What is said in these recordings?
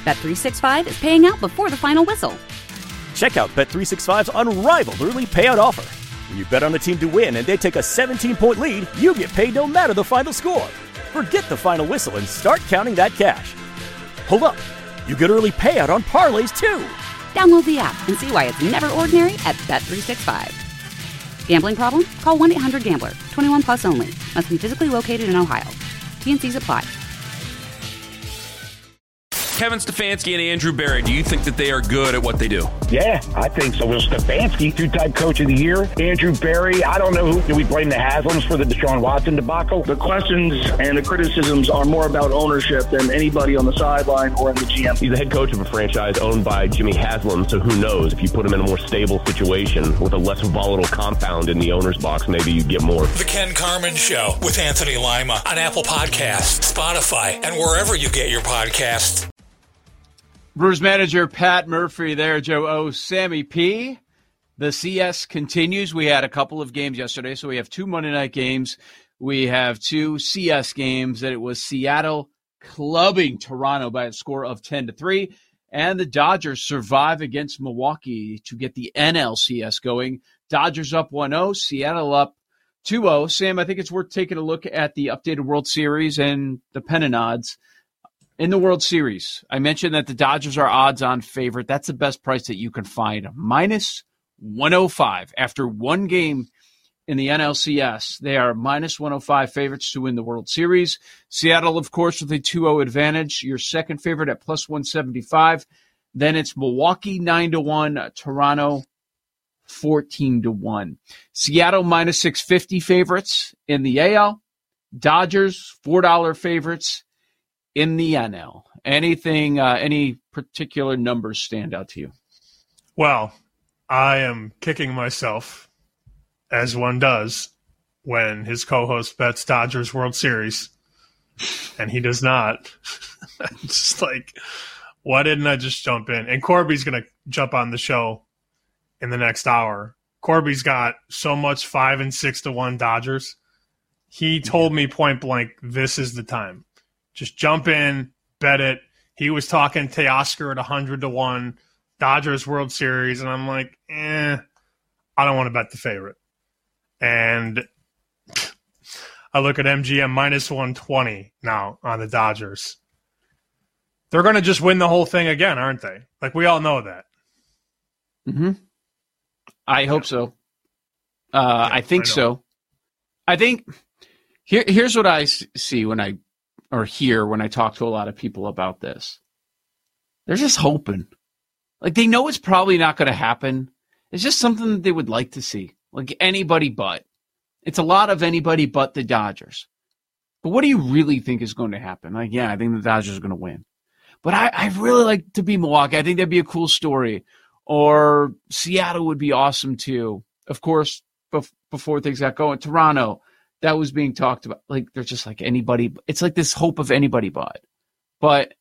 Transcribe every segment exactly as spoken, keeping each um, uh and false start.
Bet three sixty-five is paying out before the final whistle. Check out Bet three sixty-five's unrivaled early payout offer. When you bet on a team to win and they take a seventeen-point lead, you get paid no matter the final score. Forget the final whistle and start counting that cash. Hold up. You get early payout on parlays, too. Download the app and see why it's never ordinary at Bet three sixty-five. Gambling problem? Call one eight hundred gambler. twenty-one plus only. Must be physically located in Ohio. T N Cs apply. Kevin Stefanski and Andrew Berry, do you think that they are good at what they do? Yeah, I think so. Well, Stefanski, two-time coach of the year. Andrew Berry, I don't know who. Do we blame the Haslams for the Deshaun Watson debacle? The questions and the criticisms are more about ownership than anybody on the sideline or in the G M. He's the head coach of a franchise owned by Jimmy Haslam, so who knows? If you put him in a more stable situation with a less volatile compound in the owner's box, maybe you get more. The Ken Carman Show with Anthony Lima on Apple Podcasts, Spotify, and wherever you get your podcasts. Brewers manager Pat Murphy there, Joe O. Sammy P. The C S continues. We had a couple of games yesterday, so we have two Monday night games. We have two C S games. That it was Seattle clubbing Toronto by a score of ten to three, and the Dodgers survive against Milwaukee to get the N L C S going. Dodgers up one oh, Seattle up two oh. Sam, I think it's worth taking a look at the updated World Series and the pennant odds. In the World Series, I mentioned that the Dodgers are odds-on favorite. That's the best price that you can find, minus one oh five. After one game in the N L C S, they are minus one oh five favorites to win the World Series. Seattle, of course, with a two oh advantage. Your second favorite at plus one seventy-five. Then it's Milwaukee nine to one, Toronto fourteen to one. Seattle minus six fifty favorites in the A L. Dodgers four dollar favorites in the N L. Anything, uh, any particular numbers stand out to you? Well, I am kicking myself, as one does, when his co-host bets Dodgers World Series, and he does not. Just like, why didn't I just jump in? And Corby's going to jump on the show in the next hour. Corby's got so much five and six to one Dodgers. He told me point blank, this is the time. Just jump in, bet it. He was talking Teoscar at one hundred to one, Dodgers World Series, and I'm like, eh, I don't want to bet the favorite. And I look at M G M minus one twenty now on the Dodgers. They're going to just win the whole thing again, aren't they? Like, we all know that. Mm-hmm. I hope so. Uh, yeah, I think I so. I think here, here's what I see when I or hear when I talk to a lot of people about this. They're just hoping. Like, they know it's probably not going to happen. It's just something that they would like to see. Like, anybody but. It's a lot of anybody but the Dodgers. But what do you really think is going to happen? Like, yeah, I think the Dodgers are going to win. But I, I really like to be Milwaukee. I think that'd be a cool story. Or Seattle would be awesome, too. Of course, bef- before things got going. Toronto. That was being talked about. Like, they're just like anybody. It's like this hope of anybody but. But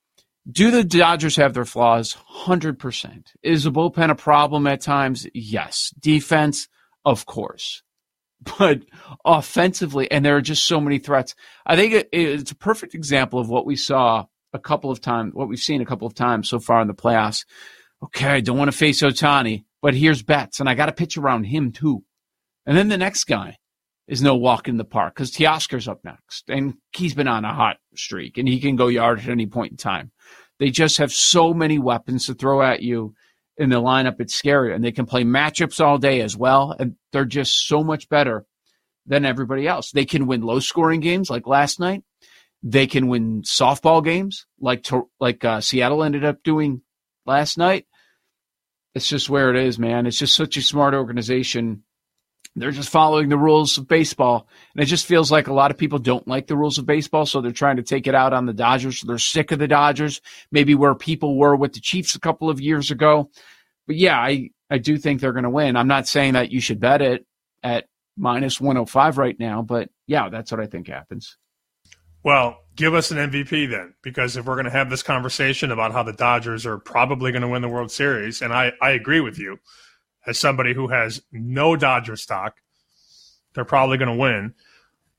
do the Dodgers have their flaws? one hundred percent. Is the bullpen a problem at times? Yes. Defense? Of course. But offensively, and there are just so many threats. I think it, it's a perfect example of what we saw a couple of times, what we've seen a couple of times so far in the playoffs. Okay, I don't want to face Ohtani, but here's Betts, and I got to pitch around him too. And then the next guy is no walk in the park because Teoscar's up next, and he's been on a hot streak, and he can go yard at any point in time. They just have so many weapons to throw at you in the lineup. It's scary, and they can play matchups all day as well, and they're just so much better than everybody else. They can win low-scoring games like last night. They can win softball games like to, like uh, Seattle ended up doing last night. It's just where it is, man. It's just such a smart organization. They're just following the rules of baseball. And it just feels like a lot of people don't like the rules of baseball, so they're trying to take it out on the Dodgers. They're sick of the Dodgers, maybe where people were with the Chiefs a couple of years ago. But, yeah, I, I do think they're going to win. I'm not saying that you should bet it at minus one oh five right now, but, yeah, that's what I think happens. Well, give us an M V P then, because if we're going to have this conversation about how the Dodgers are probably going to win the World Series, and I, I agree with you, as somebody who has no Dodger stock, they're probably going to win.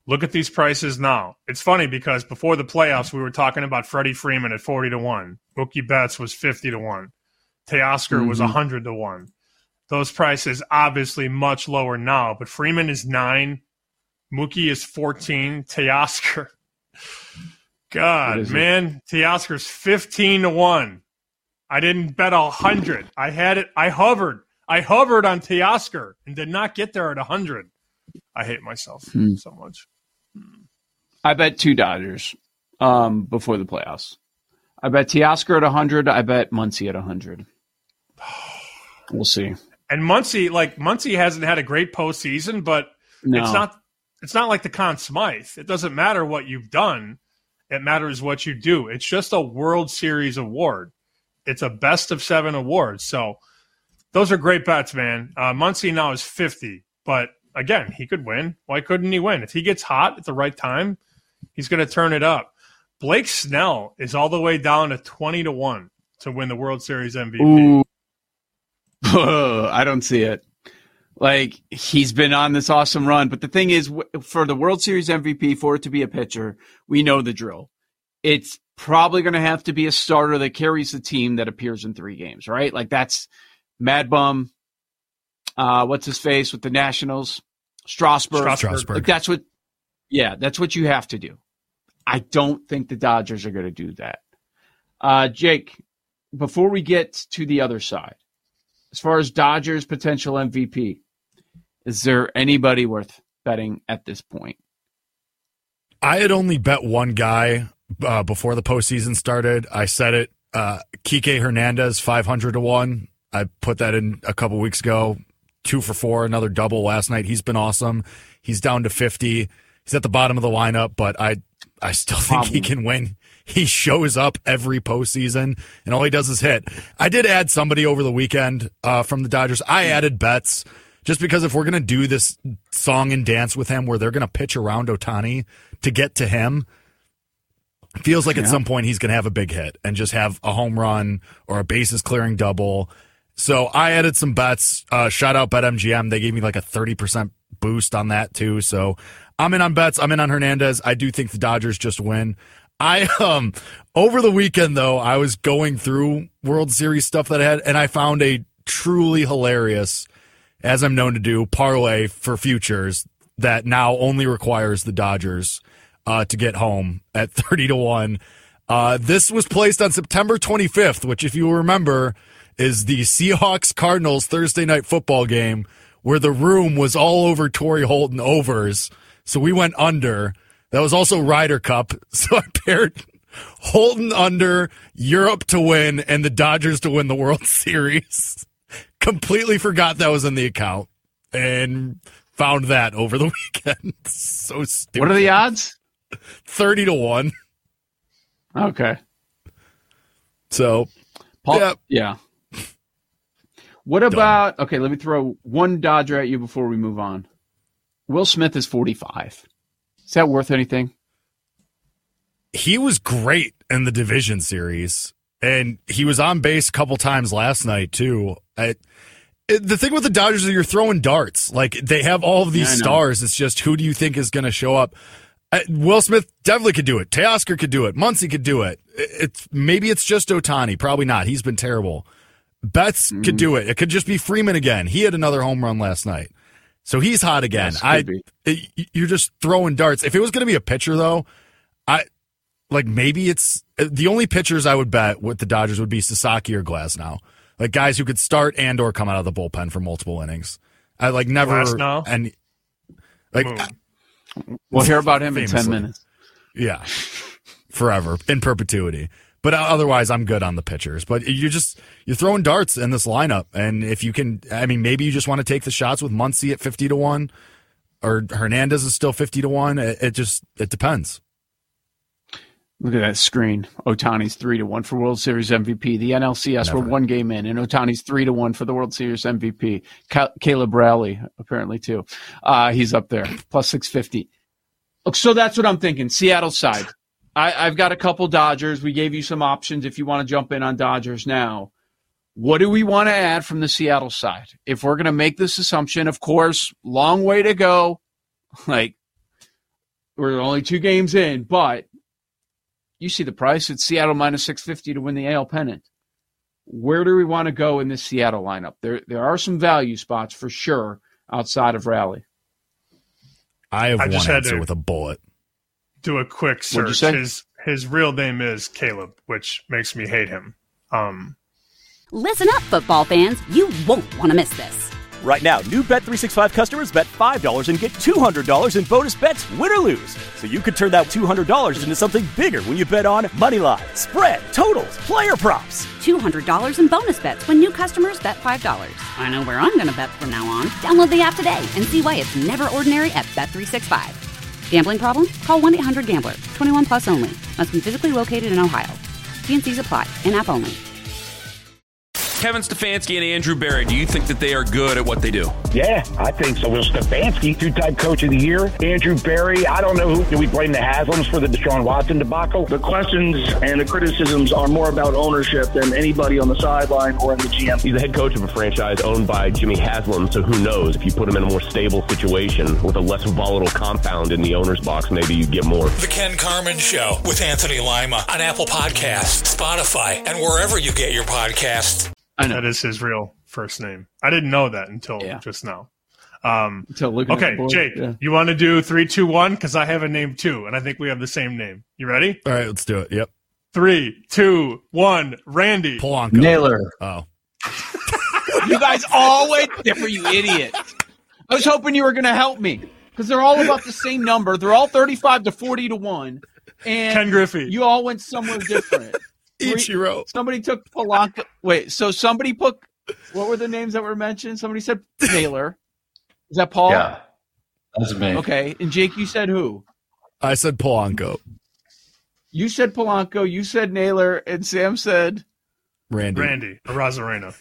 Look at these prices now. It's funny because before the playoffs, we were talking about Freddie Freeman at forty to one. Mookie Betts was fifty to one. Teoscar mm-hmm. was one hundred to one. Those prices obviously much lower now, but Freeman is nine. Mookie is fourteen. Teoscar, God, man, Teoscar's fifteen to one. I didn't bet one hundred. I had it. I hovered. I hovered on Teoscar and did not get there at one hundred. I hate myself hmm. so much. I bet two Dodgers um, before the playoffs. I bet Teoscar at one hundred. I bet Muncy at one hundred. We'll see. And Muncy, like Muncy hasn't had a great postseason, but no. it's not it's not like the Conn Smythe. It doesn't matter what you've done. It matters what you do. It's just a World Series award. It's a best of seven award. So those are great bets, man. Uh, Muncy now is fifty, but again, he could win. Why couldn't he win? If he gets hot at the right time, he's going to turn it up. Blake Snell is all the way down to twenty to one to win the World Series M V P. Ooh. I don't see it. Like, he's been on this awesome run. But the thing is, for the World Series M V P, for it to be a pitcher, we know the drill. It's probably going to have to be a starter that carries the team that appears in three games, right? Like, that's Mad Bum. Uh, what's his face with the Nationals? Strasburg. Strasburg. Like, that's what, yeah, that's what you have to do. I don't think the Dodgers are going to do that. Uh, Jake, before we get to the other side, as far as Dodgers potential M V P, is there anybody worth betting at this point? I had only bet one guy uh, before the postseason started. I said it, uh, Kike Hernandez, five hundred to one. I put that in a couple weeks ago. Two for four, another double last night. He's been awesome. He's down to fifty. He's at the bottom of the lineup, but I I still think Problem. he can win. He shows up every postseason, and all he does is hit. I did add somebody over the weekend uh, from the Dodgers. I added Betts just because if we're going to do this song and dance with him where they're going to pitch around Ohtani to get to him, it feels like yeah. at some point he's going to have a big hit and just have a home run or a bases-clearing double. So I added some bets. Uh, shout out BetMGM. They gave me like a thirty percent boost on that too. So I'm in on bets. I'm in on Hernandez. I do think the Dodgers just win. I um over the weekend though, I was going through World Series stuff that I had, and I found a truly hilarious, as I'm known to do, parlay for futures that now only requires the Dodgers uh, to get home at thirty to one. Uh, this was placed on September twenty-fifth, which, if you remember, is the Seahawks-Cardinals Thursday night football game where the room was all over Torrey Holton overs. So we went under. That was also Ryder Cup. So I paired Holton under, Europe to win, and the Dodgers to win the World Series. Completely forgot that was in the account and found that over the weekend. So stupid. What are the odds? thirty to one. Okay. So, Paul, yeah. yeah. What about, okay, let me throw one Dodger at you before we move on. Will Smith is forty-five. Is that worth anything? He was great in the division series, and he was on base a couple times last night, too. I, it, the thing with the Dodgers is you're throwing darts. Like, they have all of these yeah, stars. It's just, who do you think is going to show up? I, Will Smith definitely could do it. Teoscar could do it. Muncy could do it. it it's Maybe it's just Ohtani. Probably not. He's been terrible. Betts mm. could do it. It could just be Freeman again. He had another home run last night. So he's hot again. Yes, I it, you're just throwing darts. If it was going to be a pitcher, though, I like maybe it's the only pitchers I would bet with the Dodgers would be Sasaki or Glasnow, like guys who could start and or come out of the bullpen for multiple innings. I like never Glasnow? and like Moon. We'll hear about him famously. in ten minutes. Yeah, forever in perpetuity. But otherwise, I'm good on the pitchers. But you're just you're throwing darts in this lineup, and if you can, I mean, maybe you just want to take the shots with Muncy at fifty to one, or Hernandez is still fifty to one. It, it just it depends. Look at that screen. Ohtani's three to one for World Series M V P. The N L C S Never. We're one game in, and Ohtani's three to one for the World Series M V P. Cal- Caleb Rowley apparently too. Uh, he's up there plus six fifty. Look, so that's what I'm thinking. Seattle side. I, I've got a couple Dodgers. We gave you some options if you want to jump in on Dodgers now. What do we want to add from the Seattle side? If we're going to make this assumption, of course, long way to go. Like, we're only two games in, but you see the price. It's Seattle minus six fifty to win the A L pennant. Where do we want to go in this Seattle lineup? There there are some value spots for sure outside of Raleigh. I have I one just had answer to with a bullet. Do a quick What'd you search. say? His his real name is Caleb, which makes me hate him. Um, Listen up, football fans. You won't want to miss this. Right now, new Bet three sixty-five customers bet five dollars and get two hundred dollars in bonus bets, win or lose. So you could turn that two hundred dollars into something bigger when you bet on moneyline, spread, totals, player props. two hundred dollars in bonus bets when new customers bet five dollars. I know where I'm going to bet from now on. Download the app today and see why it's never ordinary at Bet three sixty-five. Gambling problem? Call one eight hundred gambler. twenty-one plus only. Must be physically located in Ohio. T N Cs apply. In-app only. Kevin Stefanski and Andrew Berry, do you think that they are good at what they do? Yeah, I think so. Will Stefanski, two-time coach of the year. Andrew Berry, I don't know who. Do we blame the Haslams for the Deshaun Watson debacle? The questions and the criticisms are more about ownership than anybody on the sideline or in the G M. He's the head coach of a franchise owned by Jimmy Haslam, so who knows? If you put him in a more stable situation with a less volatile compound in the owner's box, maybe you get more. The Ken Carman Show with Anthony Lima on Apple Podcasts, Spotify, and wherever you get your podcasts. I know. that is his real first name. I didn't know that until Yeah. just now. Um, Until looking at okay, the board, Jake, yeah. you want to do three, two, one? Because I have a name too, and I think we have the same name. You ready? All right, let's do it. Yep. Three, two, one. Randy. Polanco. Naylor. Oh. You guys all went different, you idiot. I was hoping you were going to help me because they're all about the same number. They're all thirty-five to forty to one. And Ken Griffey. You all went somewhere different. Ichiro. Somebody took Polanco. Wait, so somebody put, what were the names that were mentioned? Somebody said Naylor. Is that Paul? Yeah, that's me. Okay. And Jake, you said who? I said Polanco. You said Polanco. You said Naylor. And Sam said Randy. Randy. Arozarena.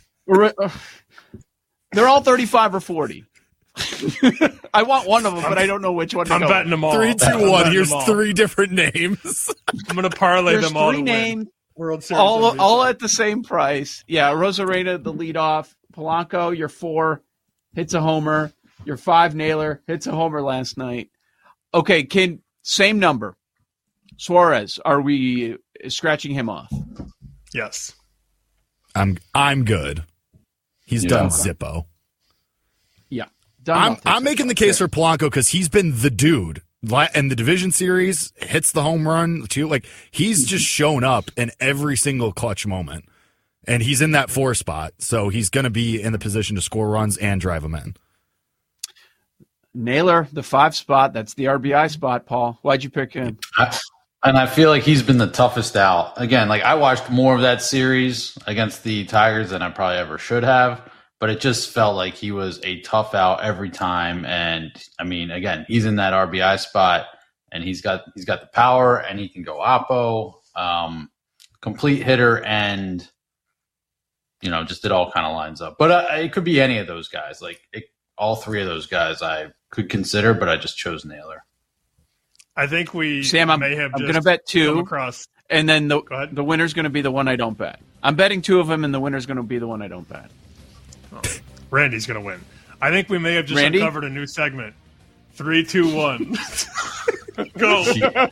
They're all thirty-five or forty. I want one of them, but I don't know which one to I'm go betting them all. Three, two, I'm one. betting Here's them all. three different names. I'm going to parlay There's them all three to names, win. World Series all M V P. all at the same price. Yeah, Rosarena, the leadoff. Polanco, your four, hits a homer. Your five, Naylor, hits a homer last night. Okay, can same number. Suarez, are we scratching him off? Yes. I'm I'm good. He's Yeah. done Zippo. Yeah. Done I'm off I'm this making the one. case for Polanco because he's been the dude. La- In the division series, hits the home run too. Like he's just shown up in every single clutch moment, and he's in that four spot, so he's going to be in the position to score runs and drive them in. Naylor, the five spot. That's the R B I spot, Paul. Why'd you pick him? I, and I feel like he's been the toughest out. Again, like I watched more of that series against the Tigers than I probably ever should have, but it just felt like he was a tough out every time. And I mean, again, he's in that R B I spot, and he's got he's got the power, and he can go oppo, um, complete hitter, and you know, just it all kind of lines up. But uh, it could be any of those guys. Like it, all three of those guys, I could consider, but I just chose Naylor. I think we Sam, I'm, may have I'm just going to bet come two, across. and then the Go ahead. the winner's going to be the one I don't bet. I'm betting two of them, and the winner's going to be the one I don't bet. Randy's going to win. I think we may have just Randy? uncovered a new segment. Three, two, one. Go.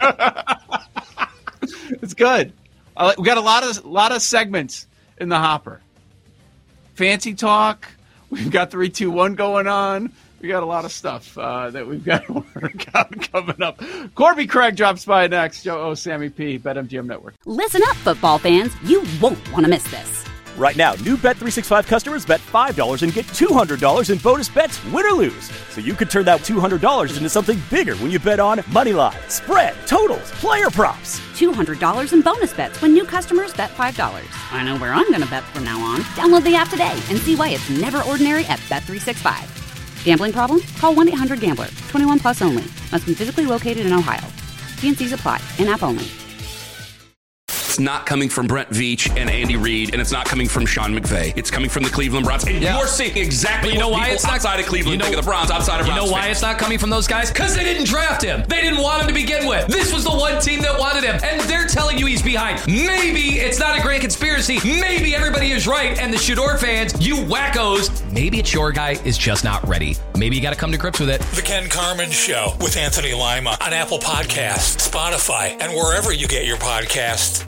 It's good. I like- we got a lot of lot of segments in the hopper. Fancy talk. We've got three, two, one going on. We got a lot of stuff uh, that we've got to work out coming up. Corby Craig drops by next. Joe O, Sammy P, BetMGM Network. Listen up, football fans. You won't want to miss this. Right now, new Bet three sixty-five customers bet five dollars and get two hundred dollars in bonus bets, win or lose. So you could turn that two hundred dollars into something bigger when you bet on moneyline, spread, totals, player props. two hundred dollars in bonus bets when new customers bet five dollars. I know where I'm going to bet from now on. Download the app today and see why it's never ordinary at Bet three sixty-five. Gambling problem? Call one eight hundred gambler. twenty-one plus only. Must be physically located in Ohio. T N Cs apply. In-app only. It's not coming from Brent Veach and Andy Reid, and it's not coming from Sean McVay. It's coming from the Cleveland Browns. And yeah. you're seeing exactly but you know what why people it's not, outside of Cleveland you know, think of the Browns, outside of You Browns know why fans. it's not coming from those guys? Because they didn't draft him. They didn't want him to begin with. This was the one team that wanted him, and they're telling you he's behind. Maybe it's not a grand conspiracy. Maybe everybody is right, and the Shador fans, you wackos, maybe it's your guy is just not ready. Maybe you got to come to grips with it. The Ken Carman Show with Anthony Lima on Apple Podcasts, Spotify, and wherever you get your podcasts.